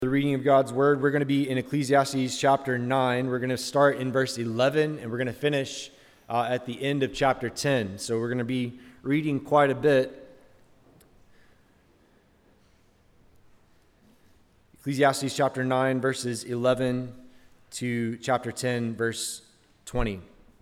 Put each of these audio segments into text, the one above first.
The reading of God's Word, we're going to be in Ecclesiastes chapter 9. We're going to start in verse 11, and we're going to finish at the end of chapter 10. So we're going to be reading quite a bit. Ecclesiastes chapter 9, verses 11 to chapter 10, verse 20.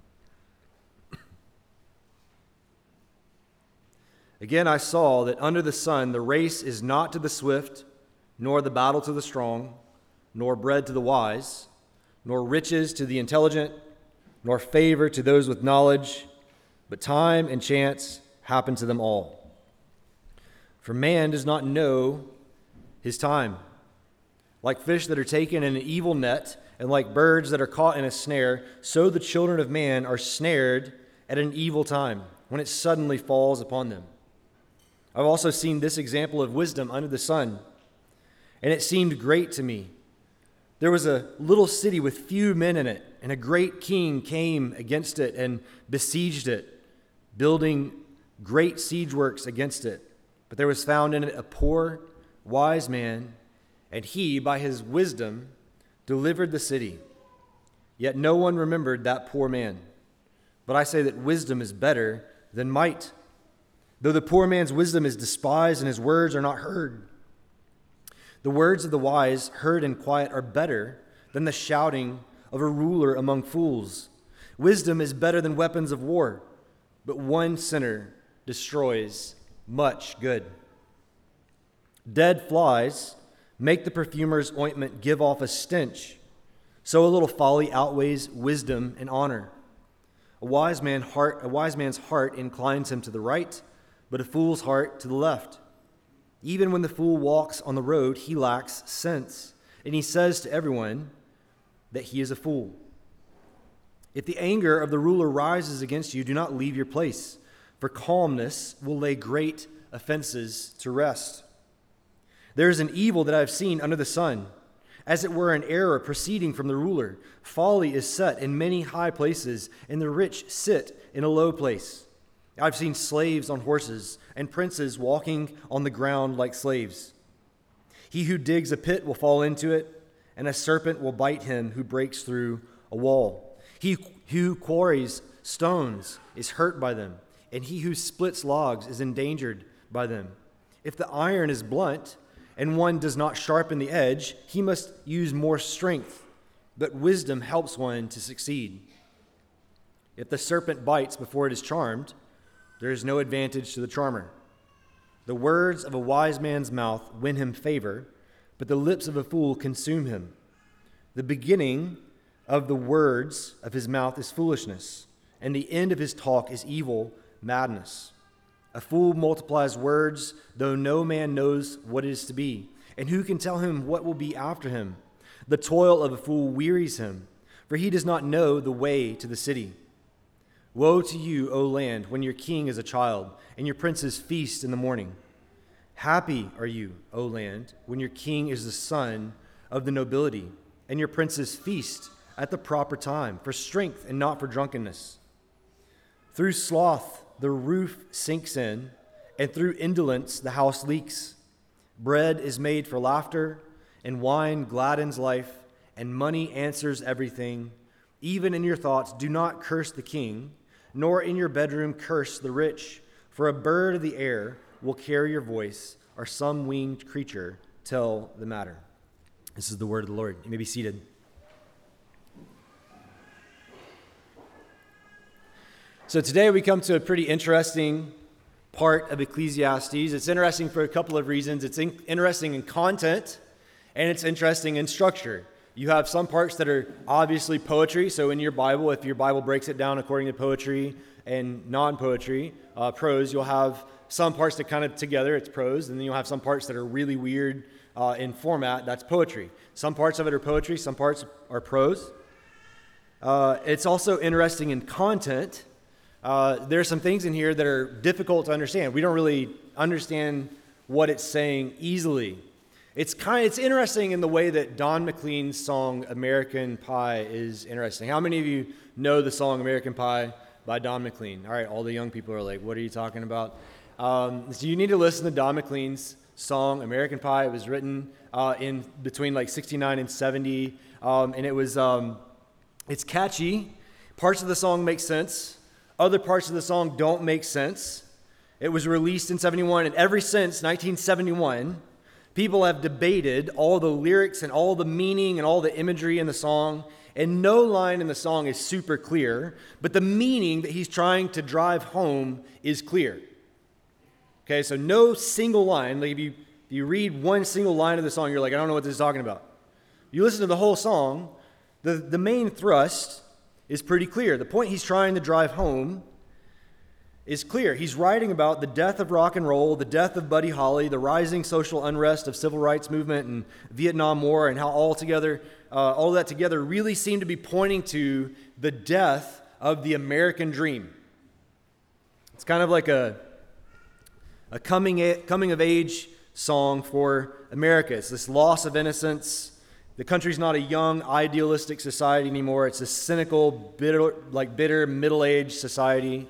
Again, I saw that under the sun the race is not to the swift, nor the battle to the strong, nor bread to the wise, nor riches to the intelligent, nor favor to those with knowledge, but time and chance happen to them all. For man does not know his time. Like fish that are taken in an evil net, and like birds that are caught in a snare, so the children of man are snared at an evil time, when it suddenly falls upon them. I've also seen this example of wisdom under the sun, and it seemed great to me. There was a little city with few men in it, and a great king came against it and besieged it, building great siege works against it. But there was found in it a poor, wise man, and he, by his wisdom, delivered the city. Yet no one remembered that poor man. But I say that wisdom is better than might, though the poor man's wisdom is despised and his words are not heard. The words of the wise, heard in quiet, are better than the shouting of a ruler among fools. Wisdom is better than weapons of war, but one sinner destroys much good. Dead flies make the perfumer's ointment give off a stench, so a little folly outweighs wisdom and honor. A wise man's heart inclines him to the right, but a fool's heart to the left. Even when the fool walks on the road, he lacks sense, and he says to everyone that he is a fool. If the anger of the ruler rises against you, do not leave your place, for calmness will lay great offenses to rest. There is an evil that I have seen under the sun, as it were an error proceeding from the ruler. Folly is set in many high places, and the rich sit in a low place. I've seen slaves on horses and princes walking on the ground like slaves. He who digs a pit will fall into it, and a serpent will bite him who breaks through a wall. He who quarries stones is hurt by them, and he who splits logs is endangered by them. If the iron is blunt and one does not sharpen the edge, he must use more strength, but wisdom helps one to succeed. If the serpent bites before it is charmed, there is no advantage to the charmer. The words of a wise man's mouth win him favor, but the lips of a fool consume him. The beginning of the words of his mouth is foolishness, and the end of his talk is evil madness. A fool multiplies words, though no man knows what it is to be, and who can tell him what will be after him? The toil of a fool wearies him, for he does not know the way to the city. Woe to you, O land, when your king is a child, and your princes feast in the morning. Happy are you, O land, when your king is the son of the nobility, and your princes feast at the proper time, for strength and not for drunkenness. Through sloth the roof sinks in, and through indolence the house leaks. Bread is made for laughter, and wine gladdens life, and money answers everything. Even in your thoughts do not curse the king, nor in your bedroom curse the rich, for a bird of the air will carry your voice, or some winged creature tell the matter. This is the word of the Lord. You may be seated. So today we come to a pretty interesting part of Ecclesiastes. It's interesting for a couple of reasons. It's interesting in content, and it's interesting in structure. You have some parts that are obviously poetry. So in your Bible, if your Bible breaks it down according to poetry and non-poetry, prose, you'll have some parts that kind of together, it's prose, and then you'll have some parts that are really weird in format, that's poetry. Some parts of it are poetry, some parts are prose. It's also interesting in content. There are some things in here that are difficult to understand. We don't really understand what it's saying easily. It's interesting in the way that Don McLean's song American Pie is interesting. How many of you know the song American Pie by Don McLean? All right, all the young people are like, what are you talking about? So you need to listen to Don McLean's song, American Pie. It was written in between like 69 and 70, and it's catchy. Parts of the song make sense. Other parts of the song don't make sense. It was released in 71, and ever since 1971, people have debated all the lyrics and all the meaning and all the imagery in the song, and no line in the song is super clear, but the meaning that he's trying to drive home is clear. Okay, so no single line. Like if you read one single line of the song, you're like, I don't know what this is talking about. You listen to the whole song, the main thrust is pretty clear. The point he's trying to drive home is clear. He's writing about the death of rock and roll, the death of Buddy Holly, the rising social unrest of civil rights movement and Vietnam War, and how all of that together really seem to be pointing to the death of the American dream. It's kind of like a coming of age song for America. It's this loss of innocence. The country's not a young, idealistic society anymore. It's a cynical, bitter middle-aged society.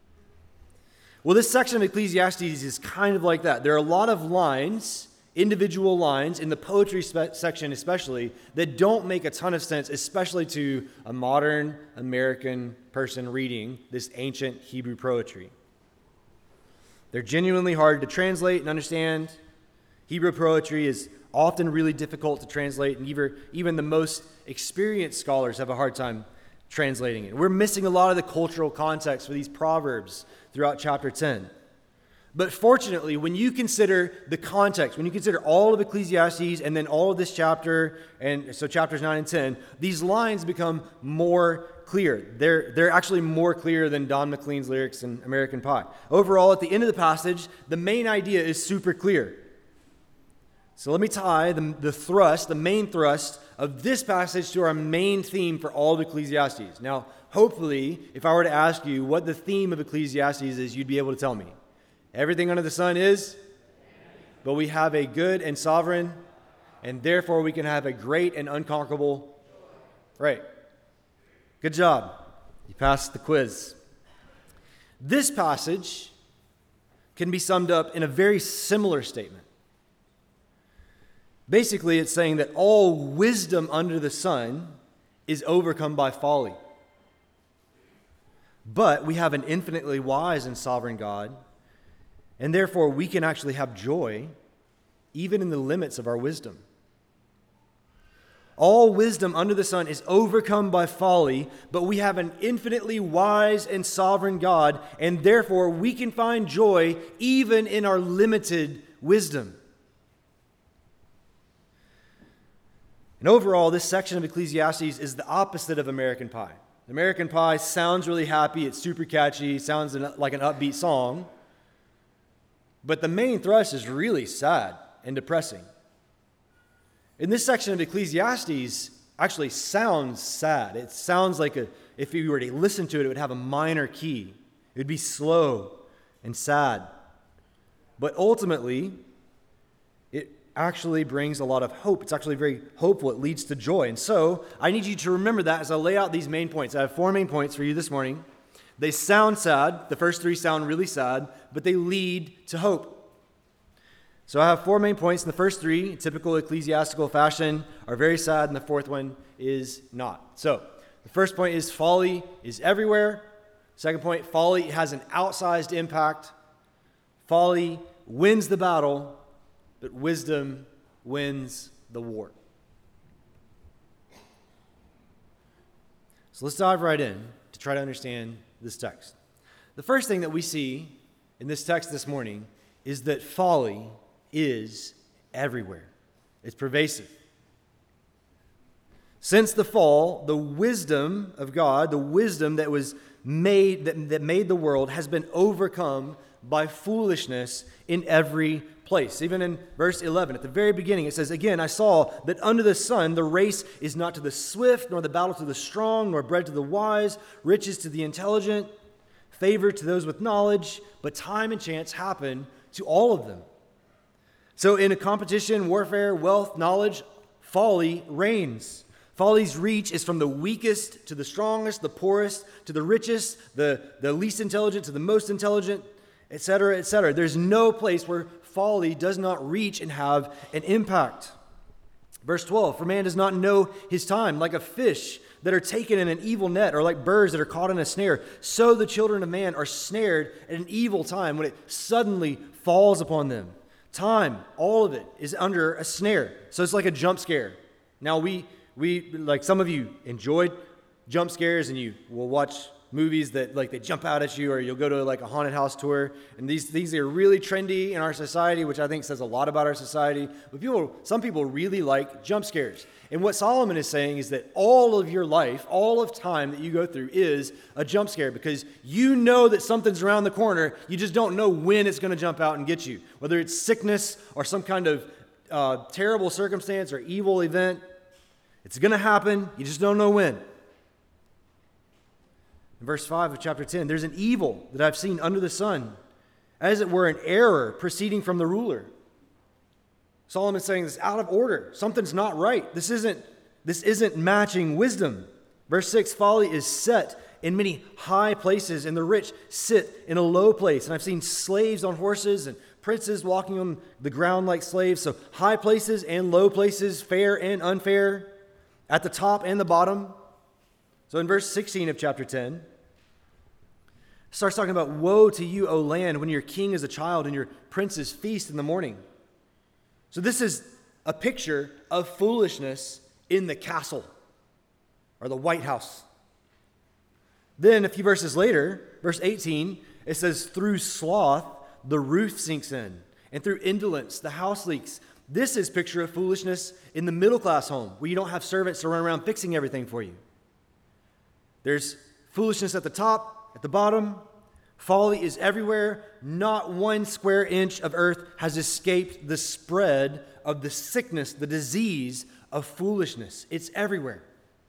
Well, this section of Ecclesiastes is kind of like that. There are a lot of lines, individual lines, in the poetry section especially, that don't make a ton of sense, especially to a modern American person reading this ancient Hebrew poetry. They're genuinely hard to translate and understand. Hebrew poetry is often really difficult to translate, and even the most experienced scholars have a hard time translating it. We're missing a lot of the cultural context for these proverbs throughout chapter 10. But fortunately, when you consider the context, when you consider all of Ecclesiastes and then all of this chapter, and so chapters 9 and 10, these lines become more clear. They're actually more clear than Don McLean's lyrics in American Pie. Overall, at the end of the passage, the main idea is super clear. So let me tie the main thrust of this passage to our main theme for all of Ecclesiastes. Now, hopefully, if I were to ask you what the theme of Ecclesiastes is, you'd be able to tell me. Everything under the sun is, but we have a good and sovereign, and therefore we can have a great and unconquerable. Right. Good job. You passed the quiz. This passage can be summed up in a very similar statement. Basically, it's saying that all wisdom under the sun is overcome by folly. But we have an infinitely wise and sovereign God, and therefore we can actually have joy even in the limits of our wisdom. All wisdom under the sun is overcome by folly, but we have an infinitely wise and sovereign God, and therefore we can find joy even in our limited wisdom. And overall, this section of Ecclesiastes is the opposite of American Pie. American Pie sounds really happy, it's super catchy, sounds like an upbeat song, but the main thrust is really sad and depressing. In this section of Ecclesiastes actually sounds sad. It sounds like if you were to listen to it, it would have a minor key. It would be slow and sad. But ultimately, it actually brings a lot of hope. It's actually very hopeful. It leads to joy. And so I need you to remember that as I lay out these main points. I have 4 main points for you this morning. They sound sad. The first 3 sound really sad, but they lead to hope. So I have 4 main points. And the first 3, typical ecclesiastical fashion, are very sad, and the fourth one is not. So the first point is folly is everywhere. Second point, folly has an outsized impact. Folly wins the battle, but wisdom wins the war. So let's dive right in to try to understand this text. The first thing that we see in this text this morning is that folly is everywhere. It's pervasive. Since the fall, the wisdom of God, the wisdom that was made that made the world, has been overcome by foolishness in every place. Even in verse 11, at the very beginning, it says, "Again, I saw that under the sun the race is not to the swift, nor the battle to the strong, nor bread to the wise, riches to the intelligent, favor to those with knowledge, but time and chance happen to all of them." So in a competition, warfare, wealth, knowledge, folly reigns. Folly's reach is from the weakest to the strongest, the poorest to the richest, the least intelligent to the most intelligent, etc., etc. There's no place where folly does not reach and have an impact. Verse 12, for man does not know his time, like a fish that are taken in an evil net, or like birds that are caught in a snare. So the children of man are snared at an evil time when it suddenly falls upon them. Time, all of it, is under a snare. So it's like a jump scare. Now we like some of you enjoyed jump scares, and you will watch movies that like they jump out at you, or you'll go to like a haunted house tour, and these are really trendy in our society, which I think says a lot about our society. But some people really like jump scares. And what Solomon is saying is that all of your life, all of time that you go through is a jump scare, because you know that something's around the corner, you just don't know when it's going to jump out and get you. Whether it's sickness or some kind of terrible circumstance or evil event, it's going to happen, you just don't know when. In verse 5 of chapter 10, there's an evil that I've seen under the sun, as it were an error proceeding from the ruler. Solomon's saying this out of order. Something's not right. This isn't matching wisdom. Verse 6, folly is set in many high places, and the rich sit in a low place. And I've seen slaves on horses and princes walking on the ground like slaves. So high places and low places, fair and unfair, at the top and the bottom. So in verse 16 of chapter 10, it starts talking about, woe to you, O land, when your king is a child and your princes feast in the morning. So this is a picture of foolishness in the castle or the White House. Then a few verses later, verse 18, it says, through sloth, the roof sinks in, and through indolence, the house leaks. This is a picture of foolishness in the middle class home, where you don't have servants to run around fixing everything for you. There's foolishness at the top, at the bottom. Folly is everywhere. Not one square inch of earth has escaped the spread of the sickness, the disease of foolishness. It's everywhere.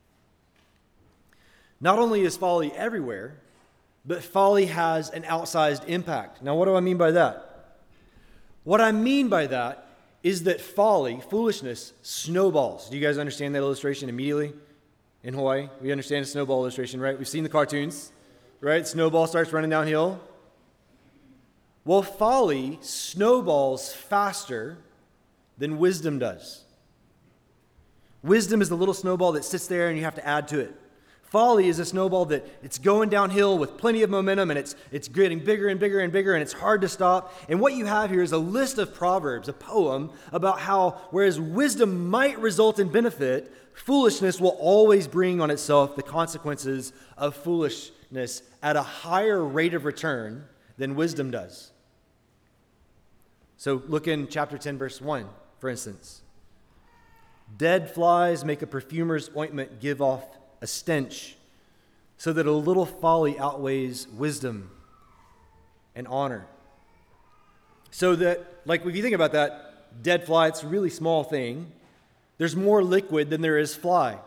Not only is folly everywhere, but folly has an outsized impact. Now, what do I mean by that? What I mean by that is that folly, foolishness, snowballs. Do you guys understand that illustration immediately? In Hawaii, we understand a snowball illustration, right? We've seen the cartoons, right? Snowball starts running downhill. Well, folly snowballs faster than wisdom does. Wisdom is the little snowball that sits there and you have to add to it. Folly is a snowball that it's going downhill with plenty of momentum, and it's getting bigger and bigger and bigger, and it's hard to stop. And what you have here is a list of proverbs, a poem about how, whereas wisdom might result in benefit, foolishness will always bring on itself the consequences of foolishness at a higher rate of return than wisdom does. So look in chapter 10, verse 1, for instance. Dead flies make a perfumer's ointment give off a stench, so that a little folly outweighs wisdom and honor. So that, like, if you think about that, dead fly, it's a really small thing. There's more liquid than there is fly.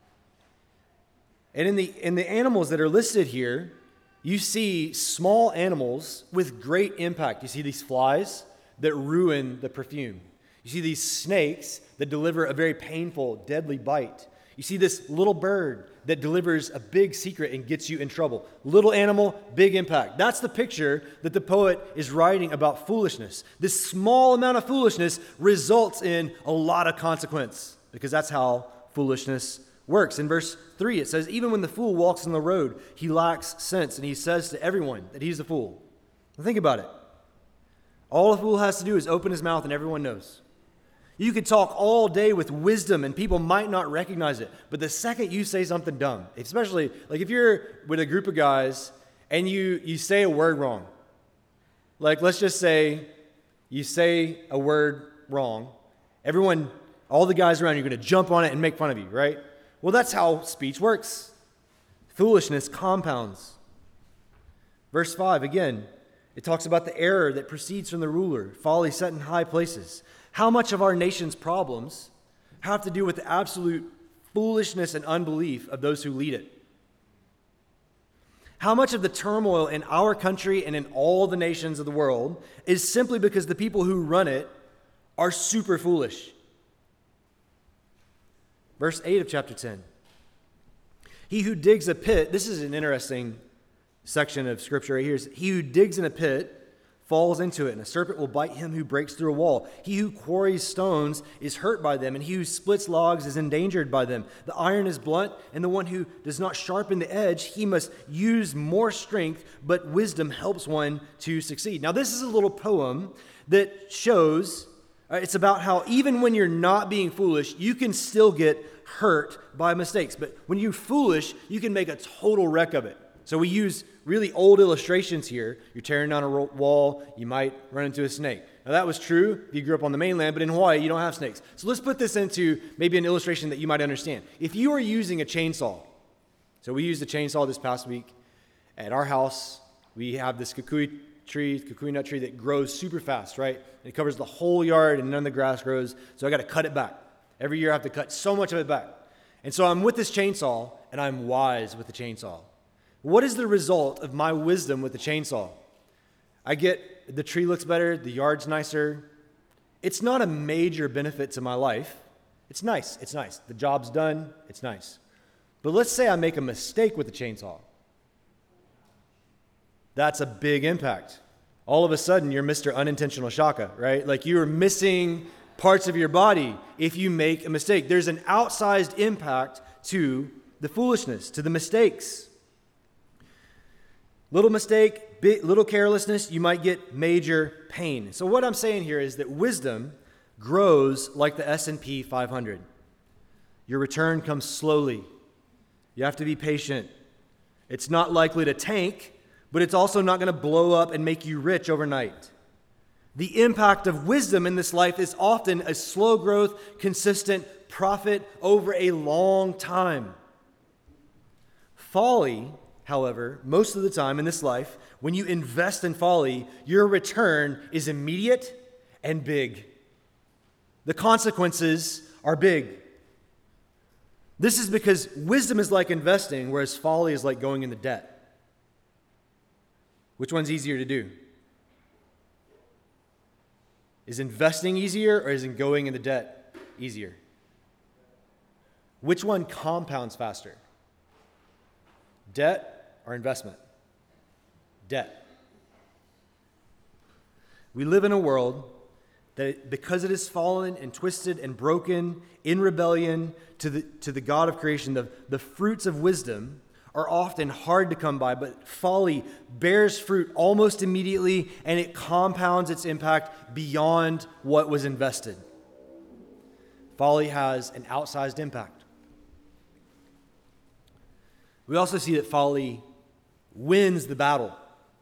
And in the animals that are listed here, you see small animals with great impact. You see these flies that ruin the perfume. You see these snakes that deliver a very painful, deadly bite. You see this little bird that delivers a big secret and gets you in trouble. Little animal, big impact. That's the picture that the poet is writing about foolishness. This small amount of foolishness results in a lot of consequence, because that's how foolishness works. In verse 3, it says, even when the fool walks on the road, he lacks sense, and he says to everyone that he's a fool. Now think about it. All a fool has to do is open his mouth and everyone knows. You could talk all day with wisdom and people might not recognize it. But the second you say something dumb, especially like if you're with a group of guys and you say a word wrong, like let's just say you say a word wrong, everyone, all the guys around you are going to jump on it and make fun of you, right? Well, that's how speech works. Foolishness compounds. Verse 5, again, it talks about the error that proceeds from the ruler, folly set in high places. How much of our nation's problems have to do with the absolute foolishness and unbelief of those who lead it? How much of the turmoil in our country and in all the nations of the world is simply because the people who run it are super foolish? Verse 8 of chapter 10. He who digs a pit, this is an interesting section of scripture right here. He who digs in a pit falls into it, and a serpent will bite him who breaks through a wall. He who quarries stones is hurt by them, and he who splits logs is endangered by them. The iron is blunt, and the one who does not sharpen the edge, he must use more strength, but wisdom helps one to succeed. Now, this is a little poem that shows, it's about how even when you're not being foolish, you can still get hurt by mistakes. But when you're foolish, you can make a total wreck of it. So we use really old illustrations here. You're tearing down a wall, you might run into a snake. Now that was true if you grew up on the mainland, but in Hawaii, you don't have snakes. So let's put this into maybe an illustration that you might understand. If you are using a chainsaw, so we used a chainsaw this past week at our house. We have this kukui nut tree that grows super fast, right? It covers the whole yard and none of the grass grows, so I got to cut it back. Every year I have to cut so much of it back. And so I'm with this chainsaw, and I'm wise with the chainsaw. What is the result of my wisdom with the chainsaw? The tree looks better, the yard's nicer. It's not a major benefit to my life. It's nice. The job's done, it's nice. But let's say I make a mistake with the chainsaw. That's a big impact. All of a sudden, you're Mr. Unintentional Shaka, right? Like you're missing parts of your body if you make a mistake. There's an outsized impact to the foolishness, to the mistakes. Little mistake, little carelessness, you might get major pain. So what I'm saying here is that wisdom grows like the S&P 500. Your return comes slowly. You have to be patient. It's not likely to tank, but it's also not going to blow up and make you rich overnight. The impact of wisdom in this life is often a slow growth, consistent profit over a long time. Folly, however, most of the time in this life, when you invest in folly, your return is immediate and big. The consequences are big. This is because wisdom is like investing, whereas folly is like going into debt. Which one's easier to do? Is investing easier, or is going into debt easier? Which one compounds faster? Debt or investment? Debt. We live in a world that because it is fallen and twisted and broken in rebellion to the God of creation, the fruits of wisdom are often hard to come by, but folly bears fruit almost immediately, and it compounds its impact beyond what was invested. Folly has an outsized impact. We also see that folly wins the battle.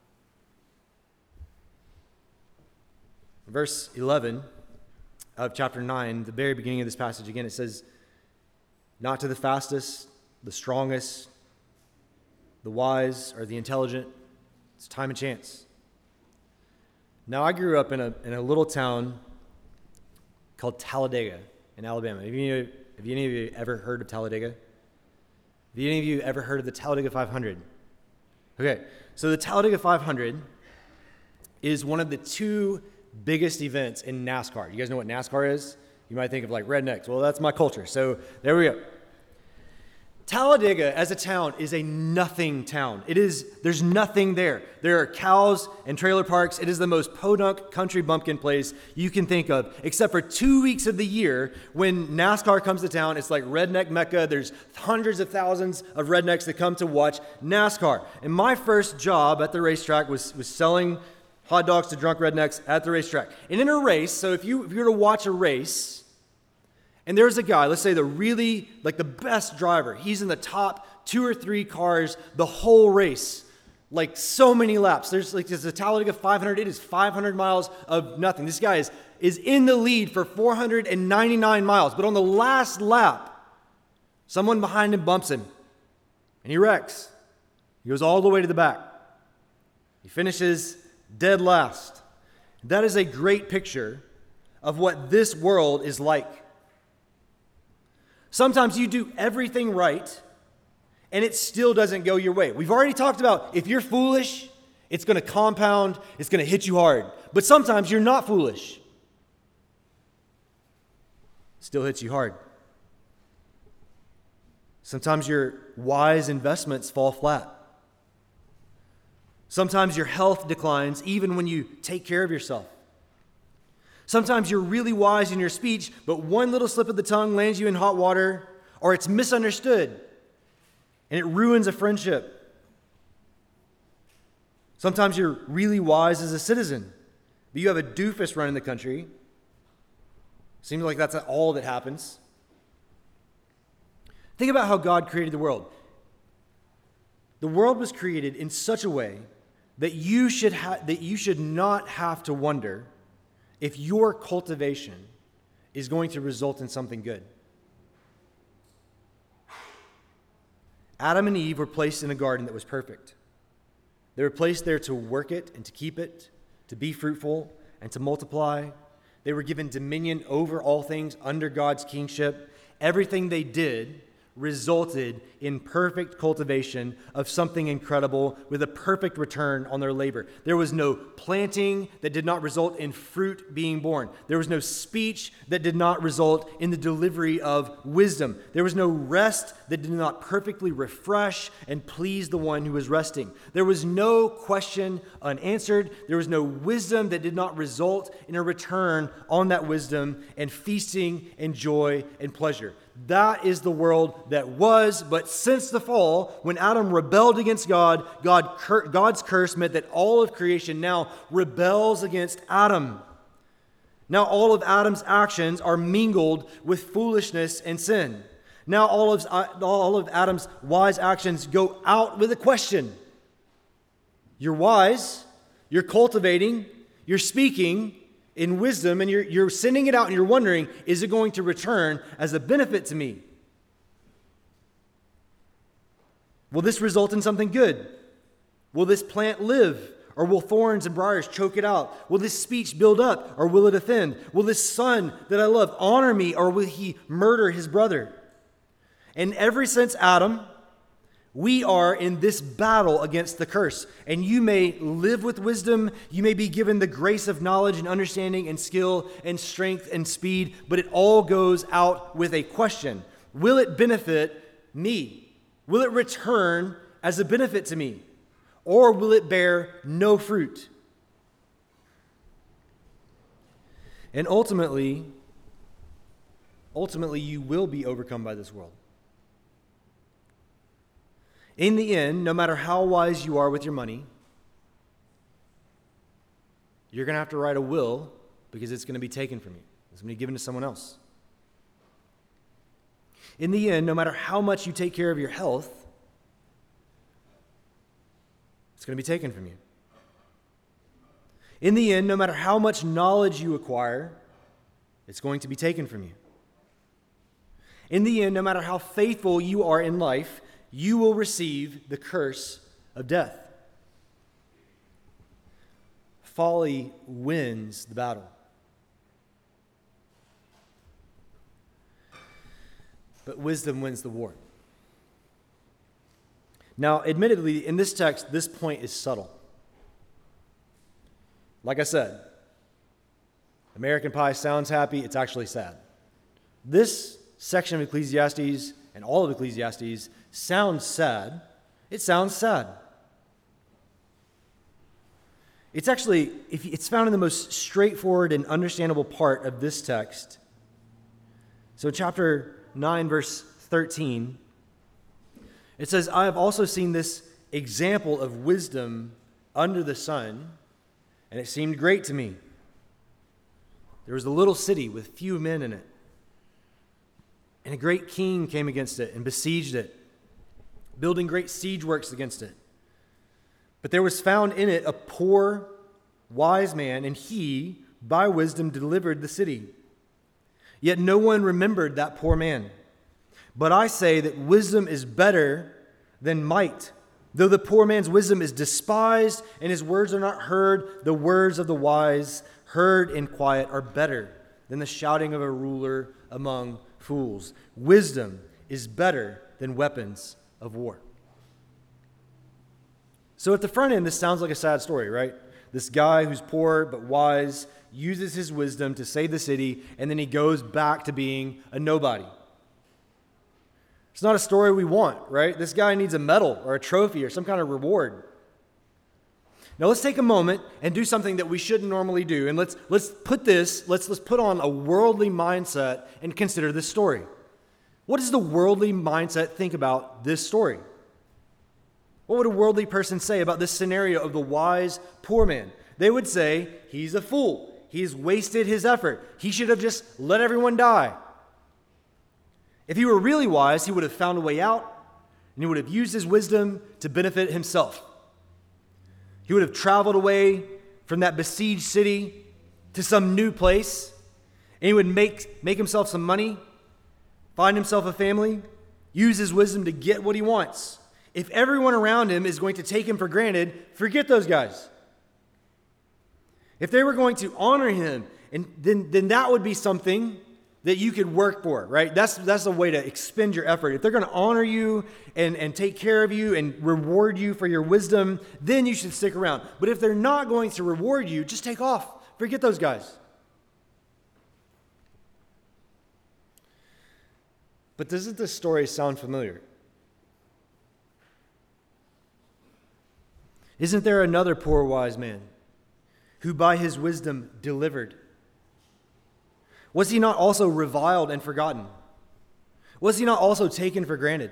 Verse 11 of chapter 9, the very beginning of this passage, again, it says, "Not to the fastest, the strongest, the wise, or the intelligent. It's time and chance." Now, I grew up in a little town called Talladega in Alabama. Have any of you ever heard of Talladega? Have any of you ever heard of the Talladega 500? Okay, so the Talladega 500 is one of the two biggest events in NASCAR. You guys know what NASCAR is? You might think of like rednecks. Well, that's my culture. So there we go. Talladega as a town is a nothing town. There's nothing there. There are cows and trailer parks. It is the most podunk country bumpkin place you can think of, except for 2 weeks of the year when NASCAR comes to town. It's like redneck Mecca. There's hundreds of thousands of rednecks that come to watch NASCAR. And my first job at the racetrack was selling hot dogs to drunk rednecks at the racetrack. And in a race, so if you were to watch a race, and there's a guy, let's say the best driver, he's in the top 2 or 3 cars the whole race, like so many laps. There's a Talladega 500, it is 500 miles of nothing. This guy is in the lead for 499 miles, but on the last lap, someone behind him bumps him, and he wrecks. He goes all the way to the back. He finishes dead last. That is a great picture of what this world is like. Sometimes you do everything right, and it still doesn't go your way. We've already talked about if you're foolish, it's going to compound, it's going to hit you hard. But sometimes you're not foolish. Still hits you hard. Sometimes your wise investments fall flat. Sometimes your health declines even when you take care of yourself. Sometimes you're really wise in your speech, but one little slip of the tongue lands you in hot water, or it's misunderstood, and it ruins a friendship. Sometimes you're really wise as a citizen, but you have a doofus running the country. Seems like that's all that happens. Think about how God created the world. The world was created in such a way that you should not have to wonder if your cultivation is going to result in something good. Adam and Eve were placed in a garden that was perfect. They were placed there to work it and to keep it, to be fruitful and to multiply. They were given dominion over all things under God's kingship. Everything they did resulted in perfect cultivation of something incredible with a perfect return on their labor. There was no planting that did not result in fruit being born. There was no speech that did not result in the delivery of wisdom. There was no rest that did not perfectly refresh and please the one who was resting. There was no question unanswered. There was no wisdom that did not result in a return on that wisdom and feasting and joy and pleasure. That is the world that was, but since the fall, when Adam rebelled against God, God's curse meant that all of creation now rebels against Adam. Now all of Adam's actions are mingled with foolishness and sin. Now all of Adam's wise actions go out with a question. You're wise, you're cultivating, you're speaking in wisdom, and you're sending it out and you're wondering, is it going to return as a benefit to me? Will this result in something good? Will this plant live, or will thorns and briars choke it out? Will this speech build up, or will it offend? Will this son that I love honor me, or will he murder his brother? And ever since Adam, we are in this battle against the curse. And you may live with wisdom. You may be given the grace of knowledge and understanding and skill and strength and speed. But it all goes out with a question. Will it benefit me? Will it return as a benefit to me? Or will it bear no fruit? And ultimately, you will be overcome by this world. In the end, no matter how wise you are with your money, you're going to have to write a will because it's going to be taken from you. It's going to be given to someone else. In the end, no matter how much you take care of your health, it's going to be taken from you. In the end, no matter how much knowledge you acquire, it's going to be taken from you. In the end, no matter how faithful you are in life, you will receive the curse of death. Folly wins the battle. But wisdom wins the war. Now, admittedly, in this text, this point is subtle. Like I said, American Pie sounds happy, it's actually sad. This section of Ecclesiastes and all of Ecclesiastes sounds sad. It sounds sad. It's actually, it's found in the most straightforward and understandable part of this text. So chapter 9, verse 13, it says, I have also seen this example of wisdom under the sun, and it seemed great to me. There was a little city with few men in it, and a great king came against it and besieged it, building great siege works against it. But there was found in it a poor, wise man, and he, by wisdom, delivered the city. Yet no one remembered that poor man. But I say that wisdom is better than might. Though the poor man's wisdom is despised and his words are not heard, the words of the wise, heard in quiet, are better than the shouting of a ruler among fools. Wisdom is better than weapons of war. So at the front end, this sounds like a sad story, right? This guy who's poor but wise uses his wisdom to save the city, and then he goes back to being a nobody. It's not a story we want, right? This guy needs a medal or a trophy or some kind of reward. Now let's take a moment and do something that we shouldn't normally do. And let's put on a worldly mindset and consider this story. What does the worldly mindset think about this story? What would a worldly person say about this scenario of the wise poor man? They would say, he's a fool. He's wasted his effort. He should have just let everyone die. If he were really wise, he would have found a way out, and he would have used his wisdom to benefit himself. He would have traveled away from that besieged city to some new place, and he would make himself some money, find himself a family, use his wisdom to get what he wants. If everyone around him is going to take him for granted, forget those guys. If they were going to honor him, then that would be something that you could work for, right? That's a way to expend your effort. If they're going to honor you and take care of you and reward you for your wisdom, then you should stick around. But if they're not going to reward you, just take off. Forget those guys. But doesn't this story sound familiar? Isn't there another poor wise man who by his wisdom delivered? Was he not also reviled and forgotten? Was he not also taken for granted?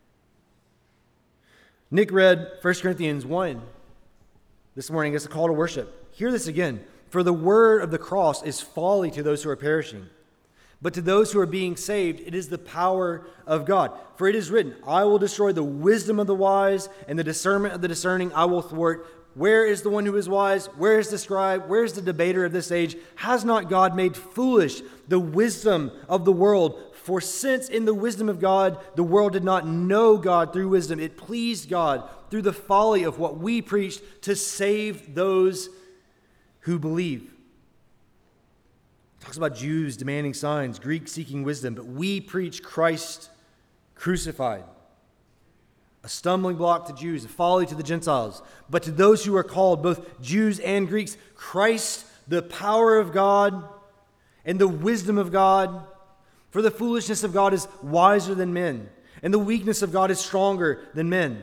Nick read 1 Corinthians 1 this morning as a call to worship. Hear this again. For the word of the cross is folly to those who are perishing, but to those who are being saved, it is the power of God. For it is written, I will destroy the wisdom of the wise, and the discernment of the discerning I will thwart. Where is the one who is wise? Where is the scribe? Where is the debater of this age? Has not God made foolish the wisdom of the world? For since in the wisdom of God, the world did not know God through wisdom, it pleased God through the folly of what we preached to save those who believe. Talks about Jews demanding signs, Greeks seeking wisdom, but we preach Christ crucified. A stumbling block to Jews, a folly to the Gentiles. But to those who are called, both Jews and Greeks, Christ, the power of God and the wisdom of God. For the foolishness of God is wiser than men, and the weakness of God is stronger than men.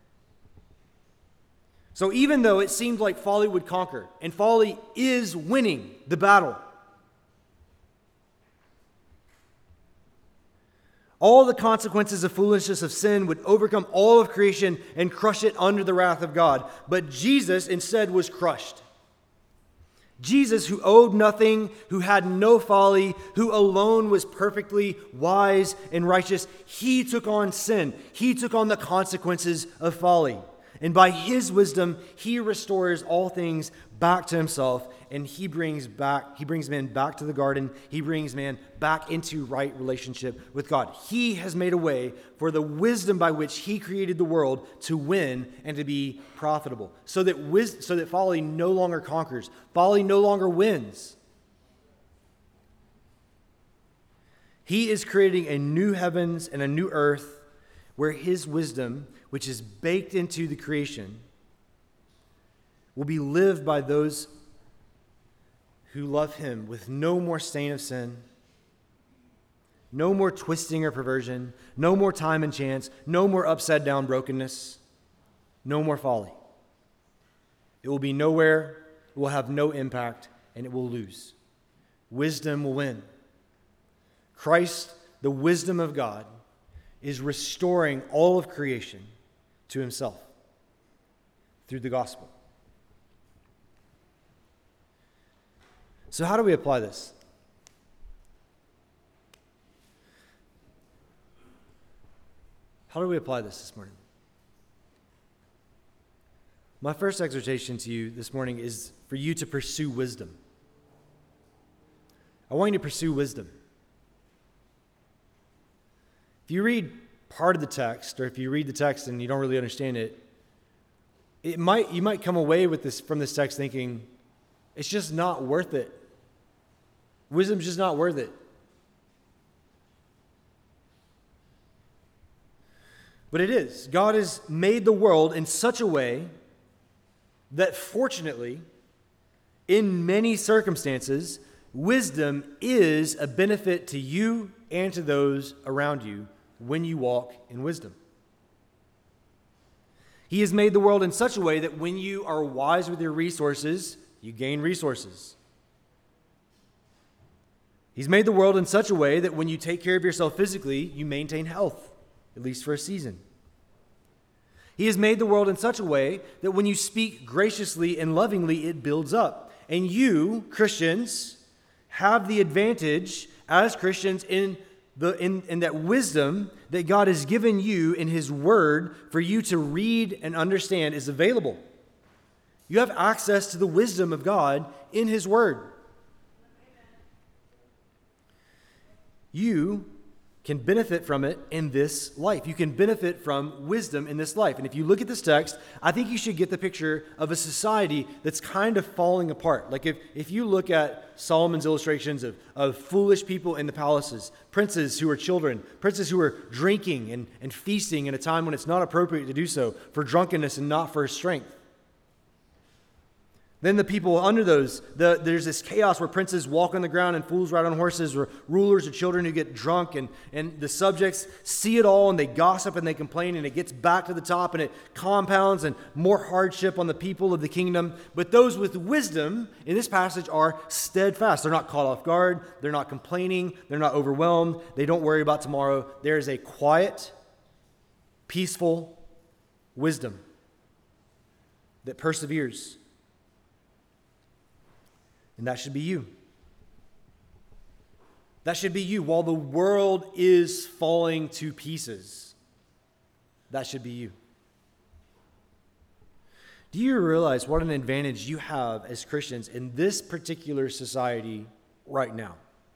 So even though it seemed like folly would conquer, and folly is winning the battle, all the consequences of foolishness of sin would overcome all of creation and crush it under the wrath of God. But Jesus instead was crushed. Jesus, who owed nothing, who had no folly, who alone was perfectly wise and righteous, he took on sin. He took on the consequences of folly. And by his wisdom, he restores all things back to himself, and he brings man back to the garden. He brings man back into right relationship with God. He has made a way for the wisdom by which he created the world to win and to be profitable, so that folly no longer conquers. Folly no longer wins. He is creating a new heavens and a new earth where his wisdom, which is baked into the creation, will be lived by those who love him with no more stain of sin, no more twisting or perversion, no more time and chance, no more upside down brokenness, no more folly. It will be nowhere, it will have no impact, and it will lose. Wisdom will win. Christ, the wisdom of God, is restoring all of creation to himself through the gospel. So how do we apply this? How do we apply this morning? My first exhortation to you this morning is for you to pursue wisdom. I want you to pursue wisdom. If you read part of the text, or if you read the text and you don't really understand it, you might come away from this text thinking, it's just not worth it. Wisdom's just not worth it. But it is. God has made the world in such a way that fortunately, in many circumstances, wisdom is a benefit to you and to those around you when you walk in wisdom. He has made the world in such a way that when you are wise with your resources, you gain resources. He's made the world in such a way that when you take care of yourself physically, you maintain health, at least for a season. He has made the world in such a way that when you speak graciously and lovingly, it builds up. And you, Christians, have the advantage as Christians in that wisdom that God has given you in His Word for you to read and understand is available. You have access to the wisdom of God in His Word. You can benefit from it in this life. You can benefit from wisdom in this life. And if you look at this text, I think you should get the picture of a society that's kind of falling apart. Like if you look at Solomon's illustrations of foolish people in the palaces, princes who are children, princes who are drinking and feasting in a time when it's not appropriate to do so, for drunkenness and not for strength. Then the people under those, there's this chaos where princes walk on the ground and fools ride on horses, or rulers or children who get drunk, and the subjects see it all and they gossip and they complain, and it gets back to the top and it compounds and more hardship on the people of the kingdom. But those with wisdom in this passage are steadfast. They're not caught off guard. They're not complaining. They're not overwhelmed. They don't worry about tomorrow. There is a quiet, peaceful wisdom that perseveres. And that should be you. That should be you. While the world is falling to pieces, that should be you. Do you realize what an advantage you have as Christians in this particular society right now?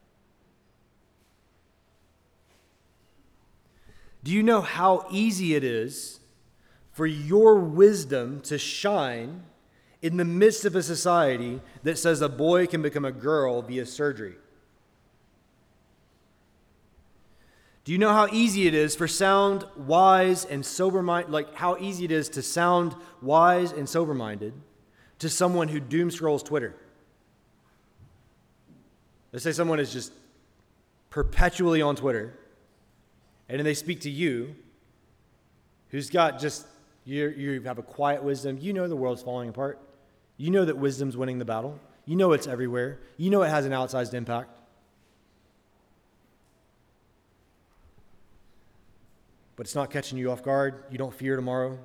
Do you know how easy it is for your wisdom to shine in the midst of a society that says a boy can become a girl via surgery? Do you know how easy it is for sound, wise, and sober-minded, how easy it is to sound wise and sober-minded to someone who doom scrolls Twitter? Let's say someone is just perpetually on Twitter, and then they speak to you, who's got just, you have a quiet wisdom. You know the world's falling apart. You know that wisdom's winning the battle. You know it's everywhere. You know it has an outsized impact. But it's not catching you off guard. You don't fear tomorrow.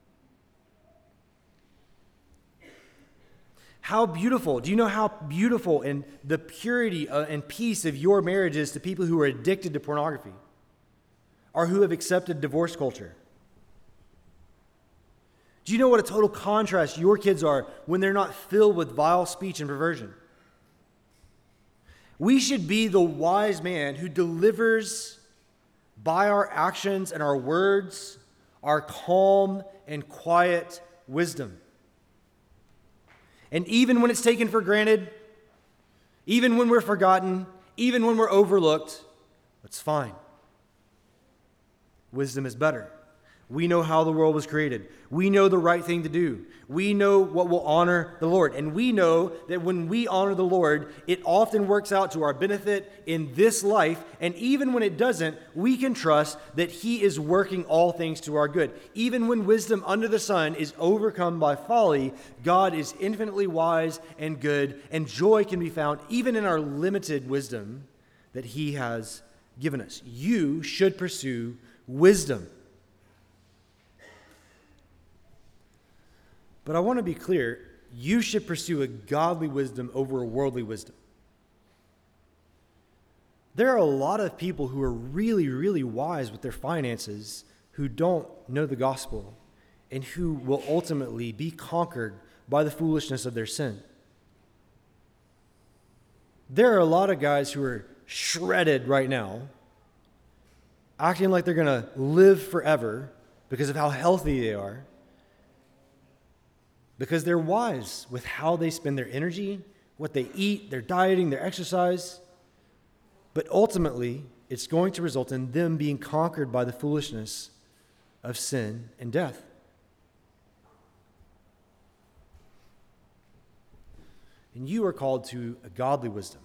How beautiful. Do you know how beautiful and the purity and peace of your marriage is to people who are addicted to pornography or who have accepted divorce culture? Do you know what a total contrast your kids are when they're not filled with vile speech and perversion? We should be the wise man who delivers by our actions and our words our calm and quiet wisdom. And even when it's taken for granted, even when we're forgotten, even when we're overlooked, it's fine. Wisdom is better. We know how the world was created. We know the right thing to do. We know what will honor the Lord. And we know that when we honor the Lord, it often works out to our benefit in this life. And even when it doesn't, we can trust that He is working all things to our good. Even when wisdom under the sun is overcome by folly, God is infinitely wise and good, and joy can be found even in our limited wisdom that He has given us. You should pursue wisdom. But I want to be clear, you should pursue a godly wisdom over a worldly wisdom. There are a lot of people who are really, really wise with their finances who don't know the gospel and who will ultimately be conquered by the foolishness of their sin. There are a lot of guys who are shredded right now, acting like they're going to live forever because of how healthy they are, because they're wise with how they spend their energy, what they eat, their dieting, their exercise. But ultimately, it's going to result in them being conquered by the foolishness of sin and death. And you are called to a godly wisdom.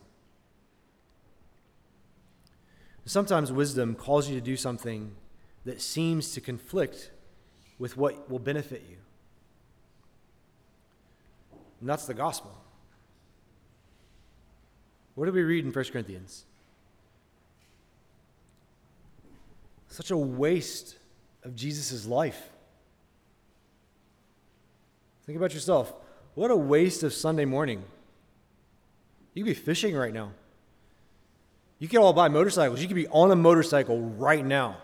Sometimes wisdom calls you to do something that seems to conflict with what will benefit you. And that's the gospel. What do we read in 1 Corinthians? Such a waste of Jesus' life. Think about yourself. What a waste of Sunday morning. You could be fishing right now. You could all buy motorcycles. You could be on a motorcycle right now.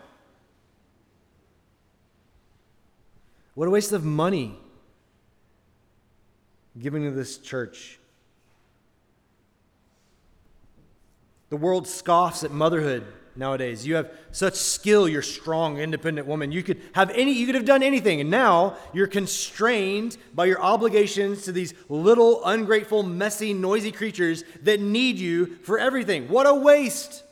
What a waste of money giving to this church. The world scoffs at motherhood nowadays. You have such skill, you're a strong, independent woman. You could have done anything, and now you're constrained by your obligations to these little, ungrateful, messy, noisy creatures that need you for everything. What a waste!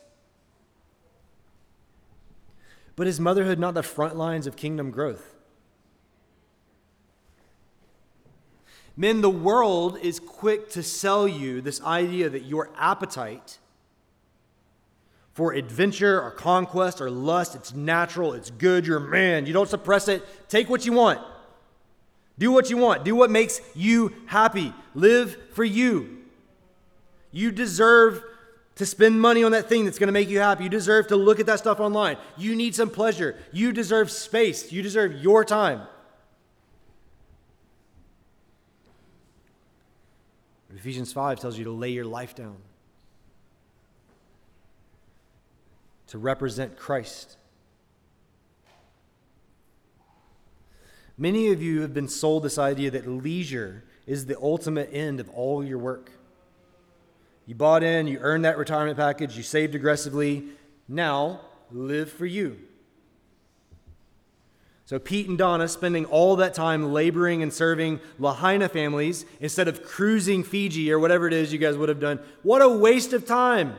But is motherhood not the front lines of kingdom growth? Men, the world is quick to sell you this idea that your appetite for adventure or conquest or lust, it's natural, it's good, you're a man, you don't suppress it, take what you want. Do what you want, do what makes you happy, live for you. You deserve to spend money on that thing that's going to make you happy. You deserve to look at that stuff online. You need some pleasure. You deserve space. You deserve your time. Ephesians 5 tells you to lay your life down, to represent Christ. Many of you have been sold this idea that leisure is the ultimate end of all your work. You bought in, you earned that retirement package, you saved aggressively. Now, live for you. So Pete and Donna spending all that time laboring and serving Lahaina families instead of cruising Fiji or whatever it is you guys would have done. What a waste of time.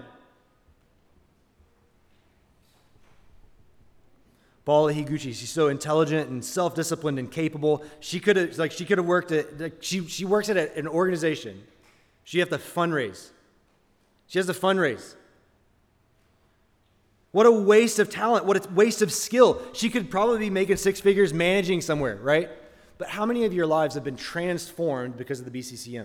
Paula Higuchi, she's so intelligent and self-disciplined and capable. She could have worked at, she works at an organization. She has to fundraise. What a waste of talent. What a waste of skill. She could probably be making six figures managing somewhere, right? But how many of your lives have been transformed because of the BCCM?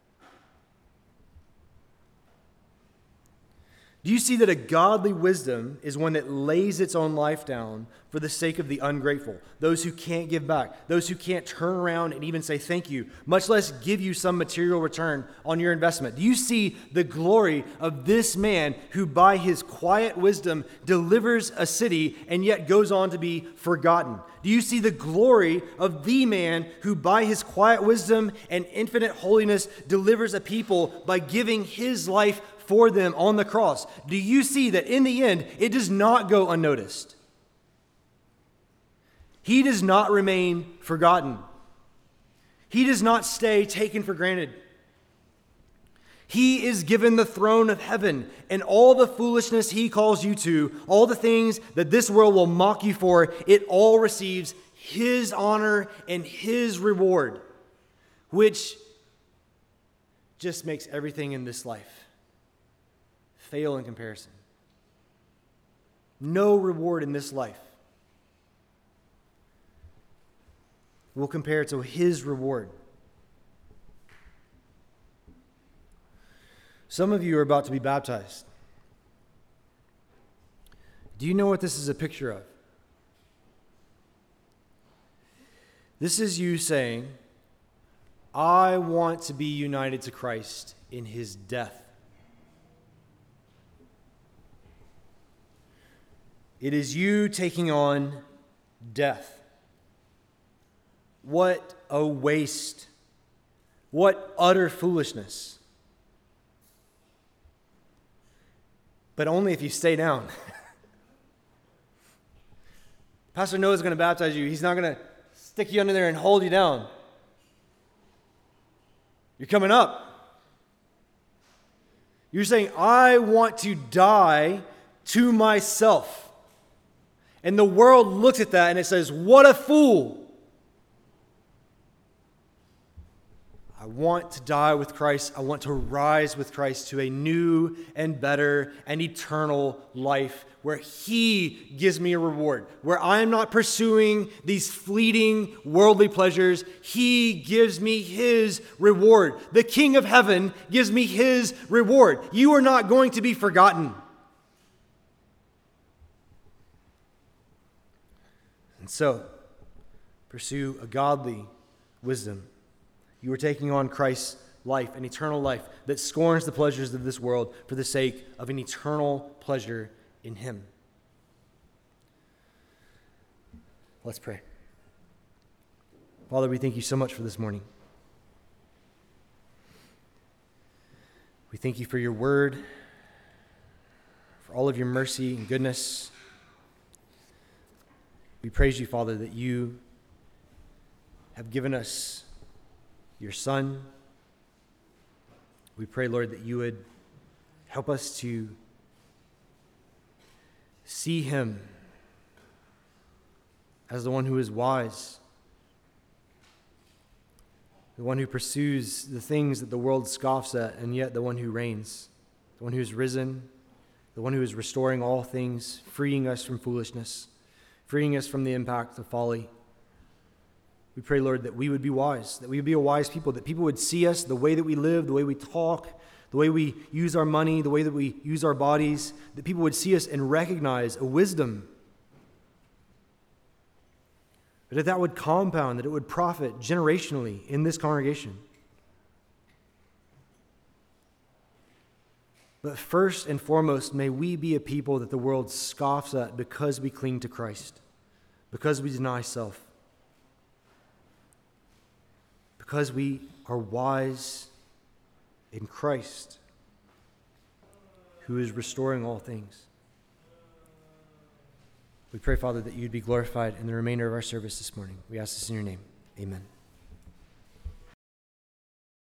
Do you see that a godly wisdom is one that lays its own life down for the sake of the ungrateful, those who can't give back, those who can't turn around and even say thank you, much less give you some material return on your investment? Do you see the glory of this man who by his quiet wisdom delivers a city and yet goes on to be forgotten? Do you see the glory of the man who by his quiet wisdom and infinite holiness delivers a people by giving his life for them on the cross? Do you see that in the end, it does not go unnoticed? He does not remain forgotten. He does not stay taken for granted. He is given the throne of heaven, and all the foolishness he calls you to, all the things that this world will mock you for, it all receives his honor and his reward, which just makes everything in this life fail in comparison. No reward in this life will compare to his reward. Some of you are about to be baptized. Do you know what this is a picture of? This is you saying, I want to be united to Christ in his death. It is you taking on death. What a waste. What utter foolishness. But only if you stay down. Pastor Noah's going to baptize you. He's not going to stick you under there and hold you down. You're coming up. You're saying, I want to die to myself. And the world looks at that and it says, what a fool. I I want to die with Christ. I want to rise with Christ to a new and better and eternal life where he gives me a reward, where I am not pursuing these fleeting worldly pleasures. He gives me his reward. The King of heaven gives me his reward. You are not going to be forgotten. And so, pursue a godly wisdom. You are taking on Christ's life, an eternal life that scorns the pleasures of this world for the sake of an eternal pleasure in him. Let's pray. Father, we thank you so much for this morning. We thank you for your word, for all of your mercy and goodness. We praise you, Father, that you have given us your Son. We pray, Lord, that you would help us to see him as the one who is wise, the one who pursues the things that the world scoffs at, and yet the one who reigns, the one who is risen, the one who is restoring all things, freeing us from foolishness, freeing us from the impact of folly. We pray, Lord, that we would be wise, that we would be a wise people, that people would see us, the way that we live, the way we talk, the way we use our money, the way that we use our bodies, that people would see us and recognize a wisdom, that would compound, that it would profit generationally in this congregation. But first and foremost, may we be a people that the world scoffs at because we cling to Christ, because we deny self, because we are wise in Christ, who is restoring all things. We pray, Father, that you'd be glorified in the remainder of our service this morning. We ask this in your name. Amen.